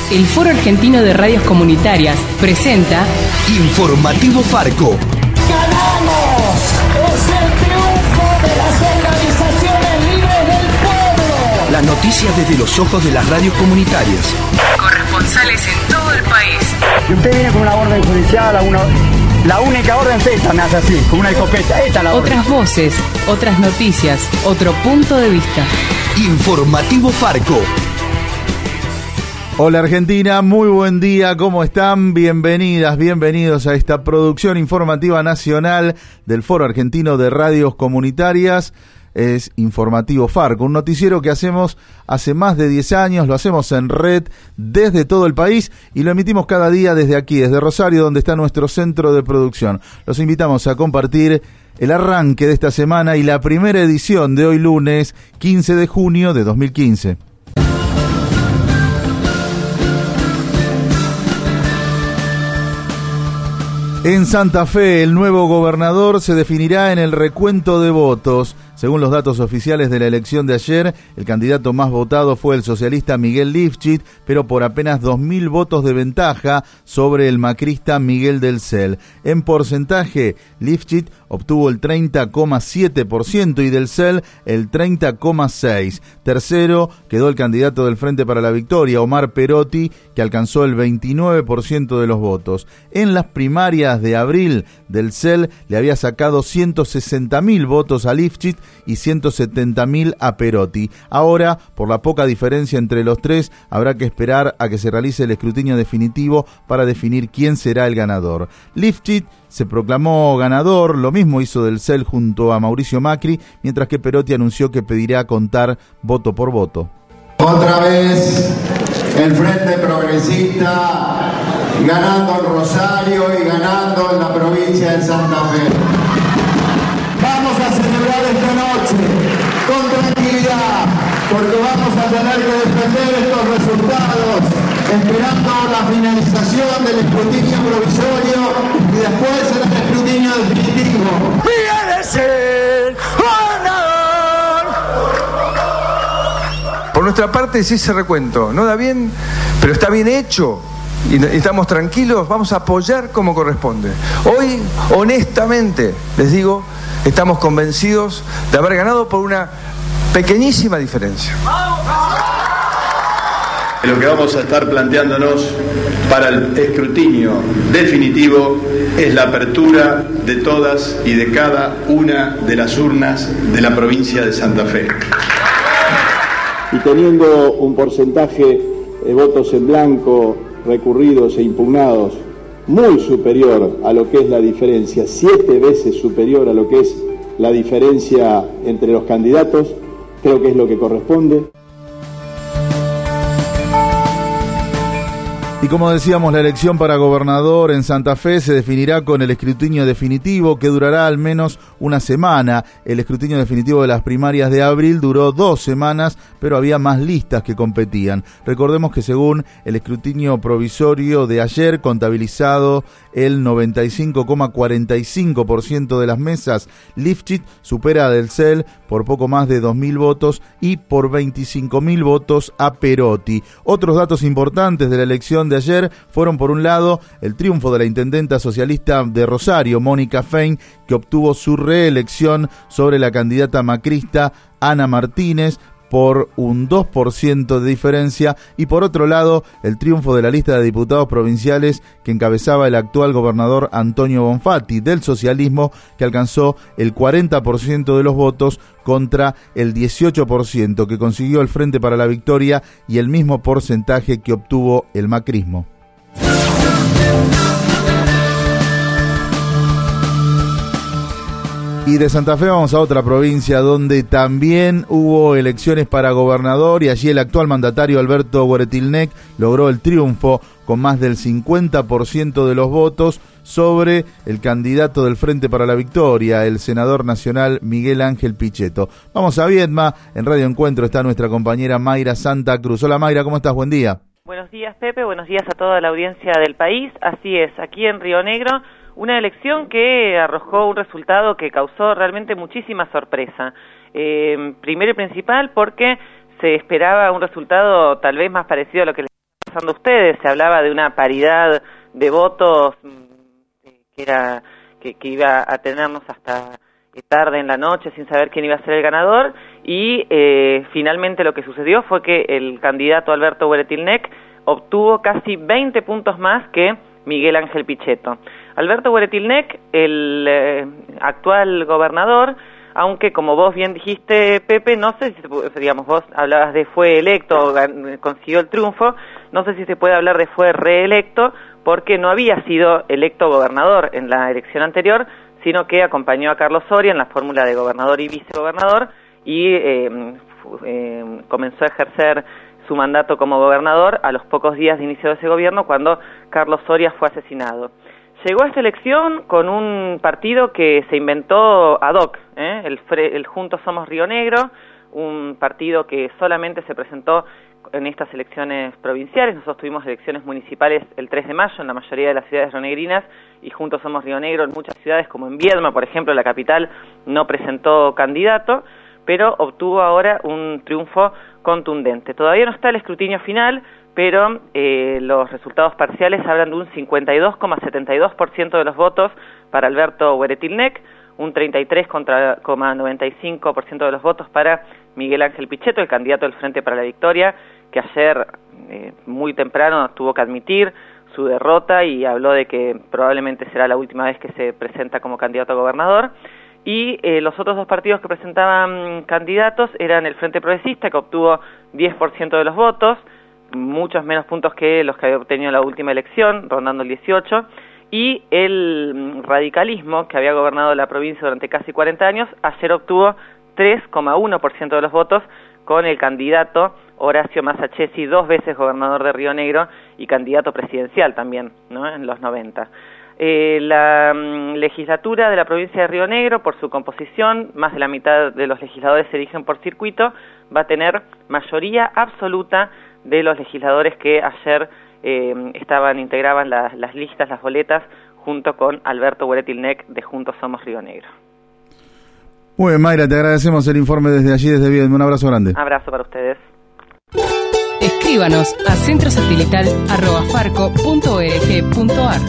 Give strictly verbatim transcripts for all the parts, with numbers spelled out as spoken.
El Foro Argentino de Radios Comunitarias presenta Informativo Farco. ¡Ganamos! ¡Es el triunfo de las organizaciones libres del pueblo! Las noticias desde los ojos de las radios comunitarias. Corresponsales en todo el país. Y usted viene con una orden judicial, a una... la única orden es esta, me hace así, con una escopeta. Esta es la orden. Otras voces, otras noticias, otro punto de vista. Informativo Farco. Hola Argentina, muy buen día, ¿cómo están? Bienvenidas, bienvenidos a esta producción informativa nacional del Foro Argentino de Radios Comunitarias. Es Informativo Farco, un noticiero que hacemos hace más de diez años, lo hacemos en red desde todo el país y lo emitimos cada día desde aquí, desde Rosario, donde está nuestro centro de producción. Los invitamos a compartir el arranque de esta semana y la primera edición de hoy lunes quince de junio de dos mil quince. En Santa Fe, el nuevo gobernador se definirá en el recuento de votos. Según los datos oficiales de la elección de ayer, el candidato más votado fue el socialista Miguel Lifchit, pero por apenas dos mil votos de ventaja sobre el macrista Miguel del Cel. En porcentaje, Lifchit obtuvo el treinta coma siete por ciento y del Cel el treinta coma seis por ciento. Tercero quedó el candidato del Frente para la Victoria, Omar Perotti, que alcanzó el veintinueve por ciento de los votos. En las primarias de abril, del Cel le había sacado ciento sesenta mil votos a Lifchit y ciento setenta mil a Perotti. Ahora, por la poca diferencia entre los tres, habrá que esperar a que se realice el escrutinio definitivo para definir quién será el ganador. Lifchit se proclamó ganador, lo mismo hizo del Cel junto a Mauricio Macri, mientras que Perotti anunció que pedirá contar voto por voto. Otra vez el Frente Progresista ganando en Rosario y ganando en la provincia de Santa Fe. Vamos a celebrar esta noche con tranquilidad, porque vamos a tener que defender estos resultados, esperando la finalización del escrutinio provisorio y después el escrutinio definitivo. ¡Viene ser ganador! Por nuestra parte, sí, ese recuento no da bien, pero está bien hecho. Y estamos tranquilos, vamos a apoyar como corresponde. Hoy, honestamente, les digo, estamos convencidos de haber ganado por una pequeñísima diferencia. Lo que vamos a estar planteándonos para el escrutinio definitivo es la apertura de todas y de cada una de las urnas de la provincia de Santa Fe. Y teniendo un porcentaje de votos en blanco recurridos e impugnados muy superior a lo que es la diferencia, siete veces superior a lo que es la diferencia entre los candidatos, creo que es lo que corresponde. Y como decíamos, la elección para gobernador en Santa Fe se definirá con el escrutinio definitivo, que durará al menos una semana. El escrutinio definitivo de las primarias de abril duró dos semanas, pero había más listas que competían. Recordemos que según el escrutinio provisorio de ayer, contabilizado el noventa y cinco coma cuarenta y cinco por ciento de las mesas, Lifchit supera a del Cel por poco más de dos mil votos y por veinticinco mil votos a Perotti. Otros datos importantes de la elección de ayer fueron, por un lado, el triunfo de la intendenta socialista de Rosario, Mónica Fein, que obtuvo su reelección sobre la candidata macrista Ana Martínez por un dos por ciento de diferencia, y por otro lado, el triunfo de la lista de diputados provinciales que encabezaba el actual gobernador Antonio Bonfatti del socialismo, que alcanzó el cuarenta por ciento de los votos contra el dieciocho por ciento que consiguió el Frente para la Victoria y el mismo porcentaje que obtuvo el macrismo. Y de Santa Fe vamos a otra provincia donde también hubo elecciones para gobernador y allí el actual mandatario Alberto Gueretilnec logró el triunfo con más del cincuenta por ciento de los votos sobre el candidato del Frente para la Victoria, el senador nacional Miguel Ángel Pichetto. Vamos a Viedma, en Radio Encuentro está nuestra compañera Mayra Santa Cruz. Hola Mayra, ¿cómo estás? Buen día. Buenos días Pepe, buenos días a toda la audiencia del país. Así es, aquí en Río Negro, una elección que arrojó un resultado que causó realmente muchísima sorpresa. Eh, primero y principal porque se esperaba un resultado tal vez más parecido a lo que pasando ustedes, se hablaba de una paridad de votos que era que, que iba a tenernos hasta tarde en la noche sin saber quién iba a ser el ganador, y eh, finalmente lo que sucedió fue que el candidato Alberto Hueretilnec obtuvo casi veinte puntos más que Miguel Ángel Pichetto. Alberto Hueretilnec, el eh, actual gobernador, aunque como vos bien dijiste, Pepe, no sé si, digamos, vos hablabas de fue electo, consiguió el triunfo, no sé si se puede hablar de fue reelecto, porque no había sido electo gobernador en la elección anterior, sino que acompañó a Carlos Soria en la fórmula de gobernador y vicegobernador, y eh, eh, comenzó a ejercer su mandato como gobernador a los pocos días de inicio de ese gobierno, cuando Carlos Soria fue asesinado. Llegó a esta elección con un partido que se inventó ad hoc, ¿eh? el, el Juntos Somos Río Negro, un partido que solamente se presentó en estas elecciones provinciales. Nosotros tuvimos elecciones municipales el tres de mayo en la mayoría de las ciudades rionegrinas, y Juntos Somos Río Negro en muchas ciudades, como en Viedma, por ejemplo, la capital, no presentó candidato, pero obtuvo ahora un triunfo contundente. Todavía no está el escrutinio final, pero eh, los resultados parciales hablan de un cincuenta y dos coma setenta y dos por ciento de los votos para Alberto Hueretilnec, un treinta y tres coma noventa y cinco por ciento de los votos para Miguel Ángel Pichetto, el candidato del Frente para la Victoria, que ayer eh, muy temprano tuvo que admitir su derrota y habló de que probablemente será la última vez que se presenta como candidato a gobernador. Y eh, los otros dos partidos que presentaban candidatos eran el Frente Progresista, que obtuvo diez por ciento de los votos, muchos menos puntos que los que había obtenido en la última elección, rondando el dieciocho, y el radicalismo, que había gobernado la provincia durante casi cuarenta años, ayer obtuvo tres coma uno por ciento de los votos, con el candidato Horacio Massachesi, dos veces gobernador de Río Negro y candidato presidencial también, ¿no?, en los noventa. Eh, la um, legislatura de la provincia de Río Negro, por su composición, más de la mitad de los legisladores se eligen por circuito, va a tener mayoría absoluta de los legisladores que ayer eh, estaban integraban la, las listas, las boletas, junto con Alberto Hueretilnec de Juntos Somos Río Negro. Muy bien, Mayra, te agradecemos el informe desde allí, desde Viedma. Un abrazo grande. Abrazo para ustedes. Escríbanos a centrosatelital arroba farco punto org punto ar.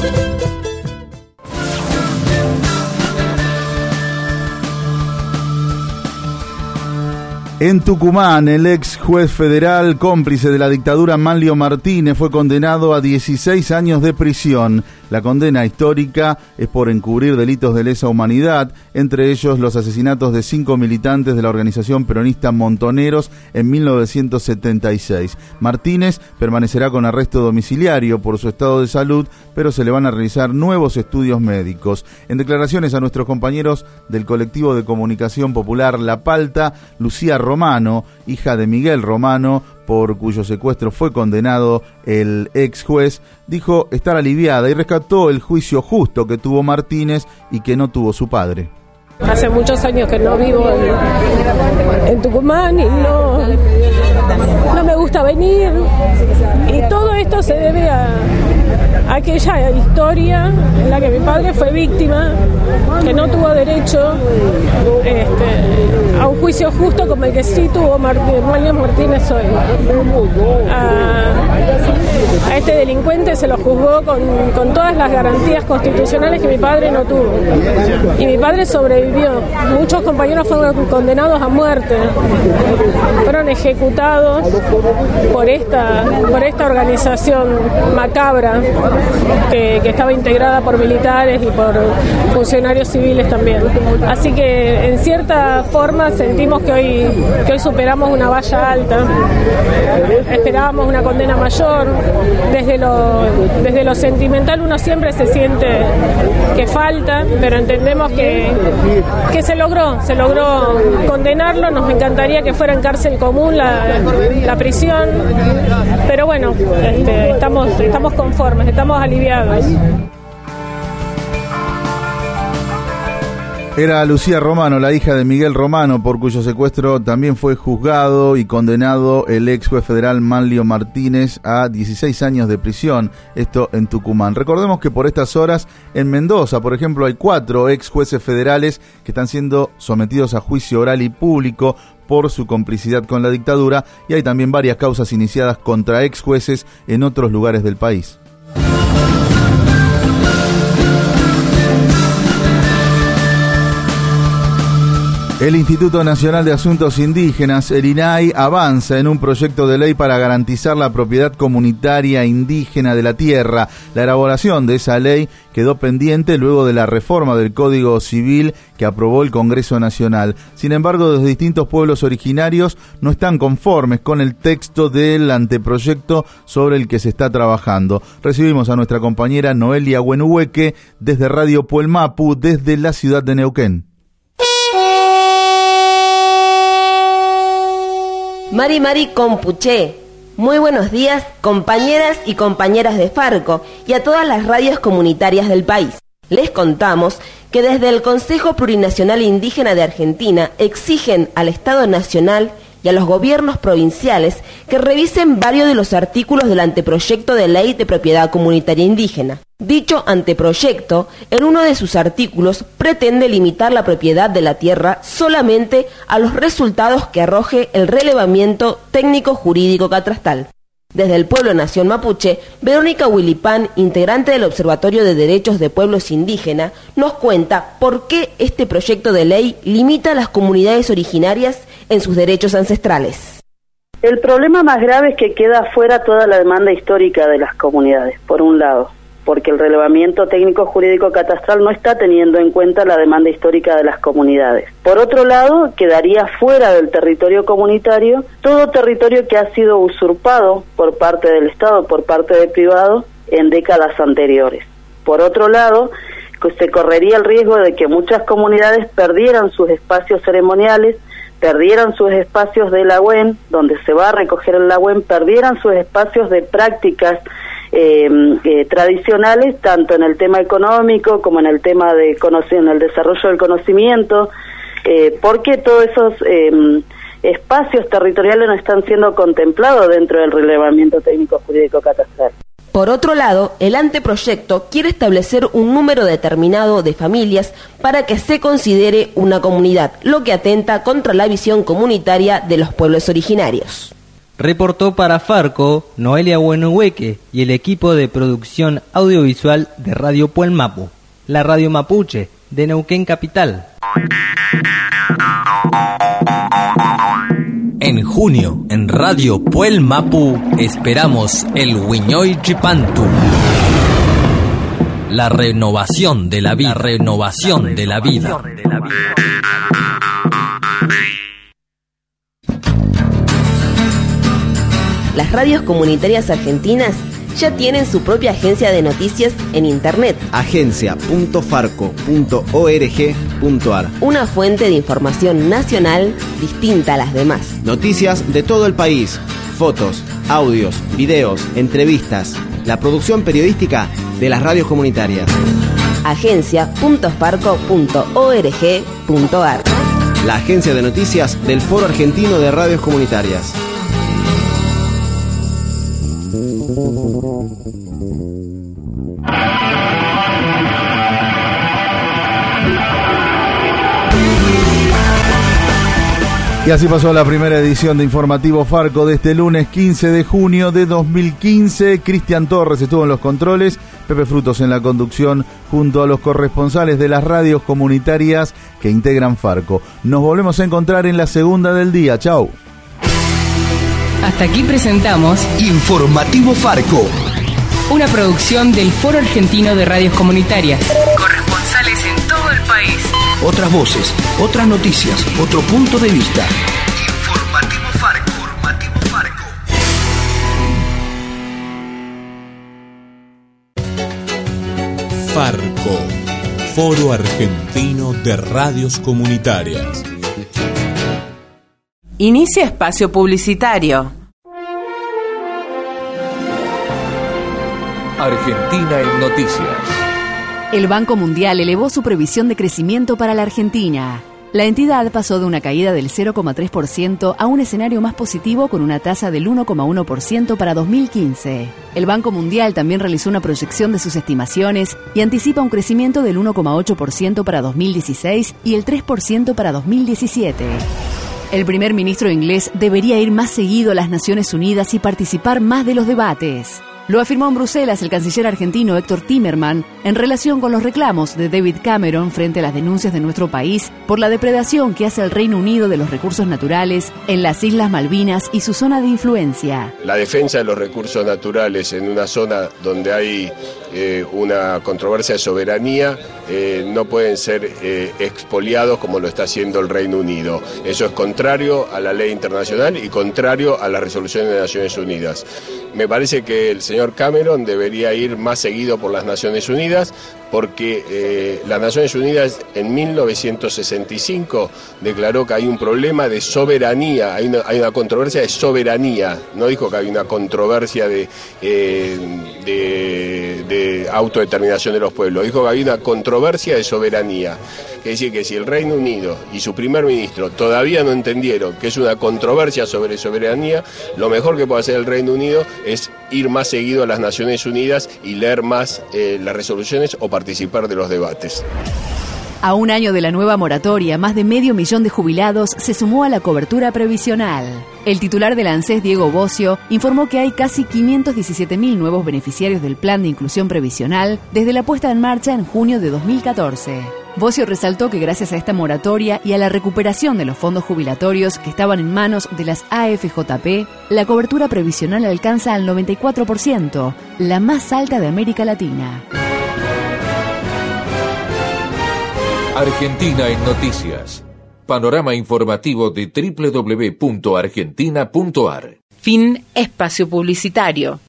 En Tucumán, el ex juez federal cómplice de la dictadura Manlio Martínez fue condenado a dieciséis años de prisión. La condena histórica es por encubrir delitos de lesa humanidad, entre ellos los asesinatos de cinco militantes de la organización peronista Montoneros en mil novecientos setenta y seis. Martínez permanecerá con arresto domiciliario por su estado de salud, pero se le van a realizar nuevos estudios médicos. En declaraciones a nuestros compañeros del colectivo de comunicación popular La Palta, Lucía Romano, hija de Miguel Romano, por cuyo secuestro fue condenado el ex juez, dijo estar aliviada y rescató el juicio justo que tuvo Martínez y que no tuvo su padre. Hace muchos años que no vivo en, en Tucumán y no, no me gusta venir, y todo esto se debe a, a aquella historia en la que mi padre fue víctima, que no tuvo derecho este, a un juicio justo como el que sí tuvo Manlio Martínez hoy. A, a este delincuente se lo juzgó con, con todas las garantías constitucionales que mi padre no tuvo, y mi padre sobrevivió. Muchos compañeros fueron condenados a muerte, fueron ejecutados por esta por esta organización macabra que, que estaba integrada por militares y por funcionarios civiles también. Así que en cierta forma sentimos que hoy que hoy superamos una valla alta. Esperábamos una condena mayor. Desde lo desde lo sentimental uno siempre se siente que falta, pero entendemos que que se logró, se logró condenarlo. Nos encantaría que fuera en cárcel común la, la prisión, pero bueno, este, estamos, estamos conformes, estamos aliviados. Era Lucía Romano, la hija de Miguel Romano, por cuyo secuestro también fue juzgado y condenado el ex juez federal Manlio Martínez a dieciséis años de prisión, esto en Tucumán. Recordemos que por estas horas en Mendoza, por ejemplo, hay cuatro ex jueces federales que están siendo sometidos a juicio oral y público por su complicidad con la dictadura, y hay también varias causas iniciadas contra ex jueces en otros lugares del país. El Instituto Nacional de Asuntos Indígenas, el I N A I, avanza en un proyecto de ley para garantizar la propiedad comunitaria indígena de la tierra. La elaboración de esa ley quedó pendiente luego de la reforma del Código Civil que aprobó el Congreso Nacional. Sin embargo, los distintos pueblos originarios no están conformes con el texto del anteproyecto sobre el que se está trabajando. Recibimos a nuestra compañera Noelia Huenuhueque desde Radio Puelmapu, desde la ciudad de Neuquén. Mari Mari Compuché, muy buenos días compañeras y compañeras de Farco y a todas las radios comunitarias del país. Les contamos que desde el Consejo Plurinacional Indígena de Argentina exigen al Estado Nacional y a los gobiernos provinciales que revisen varios de los artículos del anteproyecto de ley de propiedad comunitaria indígena. Dicho anteproyecto, en uno de sus artículos, pretende limitar la propiedad de la tierra solamente a los resultados que arroje el relevamiento técnico-jurídico catastral. Desde el Pueblo Nación Mapuche, Verónica Huilipán, integrante del Observatorio de Derechos de Pueblos Indígenas, nos cuenta por qué este proyecto de ley limita a las comunidades originarias en sus derechos ancestrales. El problema más grave es que queda fuera toda la demanda histórica de las comunidades, por un lado, porque el relevamiento técnico-jurídico catastral no está teniendo en cuenta la demanda histórica de las comunidades. Por otro lado, quedaría fuera del territorio comunitario todo territorio que ha sido usurpado por parte del Estado, por parte del privado, en décadas anteriores. Por otro lado, se correría el riesgo de que muchas comunidades perdieran sus espacios ceremoniales, perdieran sus espacios de lagüen, donde se va a recoger el lagüen, perdieran sus espacios de prácticas Eh, eh, tradicionales, tanto en el tema económico como en el tema de conocer, en el desarrollo del conocimiento, eh, porque todos esos eh, espacios territoriales no están siendo contemplados dentro del relevamiento técnico jurídico catastral. Por otro lado, el anteproyecto quiere establecer un número determinado de familias para que se considere una comunidad, lo que atenta contra la visión comunitaria de los pueblos originarios. Reportó para Farco Noelia Huenuhueque y el equipo de producción audiovisual de Radio Puelmapu, la radio mapuche de Neuquén Capital. En junio, en Radio Puelmapu, esperamos el Huiñoy Chipantu. La renovación de la vida, la renovación de la vida. Las radios comunitarias argentinas ya tienen su propia agencia de noticias en internet. agencia punto farco punto org punto ar. Una fuente de información nacional distinta a las demás. Noticias de todo el país, fotos, audios, videos, entrevistas, la producción periodística de las radios comunitarias. agencia punto farco punto org punto ar. La agencia de noticias del Foro Argentino de Radios Comunitarias. Y así pasó la primera edición de Informativo Farco de este lunes quince de junio de dos mil quince. Cristian Torres estuvo en los controles, Pepe Frutos en la conducción, junto a los corresponsales de las radios comunitarias que integran Farco. Nos volvemos a encontrar en la segunda del día. Chau. Hasta aquí presentamos Informativo Farco, una producción del Foro Argentino de Radios Comunitarias. Corresponsales en todo el país. Otras voces, otras noticias, otro punto de vista. Informativo Farco. Informativo Farco. Farco, Foro Argentino de Radios Comunitarias. Inicia espacio publicitario. Argentina en Noticias. El Banco Mundial elevó su previsión de crecimiento para la Argentina. La entidad pasó de una caída del cero coma tres por ciento a un escenario más positivo con una tasa del uno coma uno por ciento para dos mil quince. El Banco Mundial también realizó una proyección de sus estimaciones y anticipa un crecimiento del uno coma ocho por ciento para dos mil dieciséis y el tres por ciento para dos mil diecisiete. El primer ministro inglés debería ir más seguido a las Naciones Unidas y participar más de los debates. Lo afirmó en Bruselas el canciller argentino Héctor Timerman en relación con los reclamos de David Cameron frente a las denuncias de nuestro país por la depredación que hace el Reino Unido de los recursos naturales en las Islas Malvinas y su zona de influencia. La defensa de los recursos naturales en una zona donde hay eh, una controversia de soberanía eh, no pueden ser eh, expoliados como lo está haciendo el Reino Unido. Eso es contrario a la ley internacional y contrario a las resoluciones de Naciones Unidas. Me parece que el señor Cameron debería ir más seguido por las Naciones Unidas porque eh, las Naciones Unidas en mil novecientos sesenta y cinco declaró que hay un problema de soberanía, hay una, hay una controversia de soberanía, no dijo que hay una controversia de, eh, de, de autodeterminación de los pueblos, dijo que hay una controversia de soberanía. Es decir, que si el Reino Unido y su primer ministro todavía no entendieron que es una controversia sobre soberanía, lo mejor que puede hacer el Reino Unido es ir más seguido a las Naciones Unidas y leer más eh, las resoluciones o participar de los debates. A un año de la nueva moratoria, más de medio millón de jubilados se sumó a la cobertura previsional. El titular del ANSES, Diego Bocio, informó que hay casi quinientos diecisiete mil nuevos beneficiarios del Plan de Inclusión Previsional desde la puesta en marcha en junio de dos mil catorce. Bocio resaltó que gracias a esta moratoria y a la recuperación de los fondos jubilatorios que estaban en manos de las A F J P, la cobertura previsional alcanza al noventa y cuatro por ciento, la más alta de América Latina. Argentina en Noticias. Panorama informativo de doble u doble u doble u punto argentina punto a r. Fin espacio publicitario.